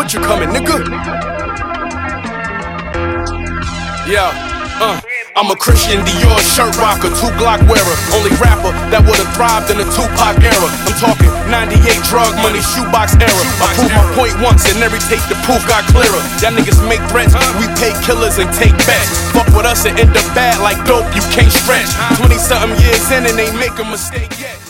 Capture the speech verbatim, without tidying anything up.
what you coming, nigga? Yeah, uh I'm a Christian Dior shirt rocker, two Glock wearer, only rapper that would've thrived in the Tupac era. I'm talking ninety-eight drug money, shoebox era. I proved my point once and every take the proof got clearer. Y'all niggas make threats, we pay killers and take bets. Fuck with us and end up bad like dope, you can't stretch. Twenty something years in and ain't make a mistake yet.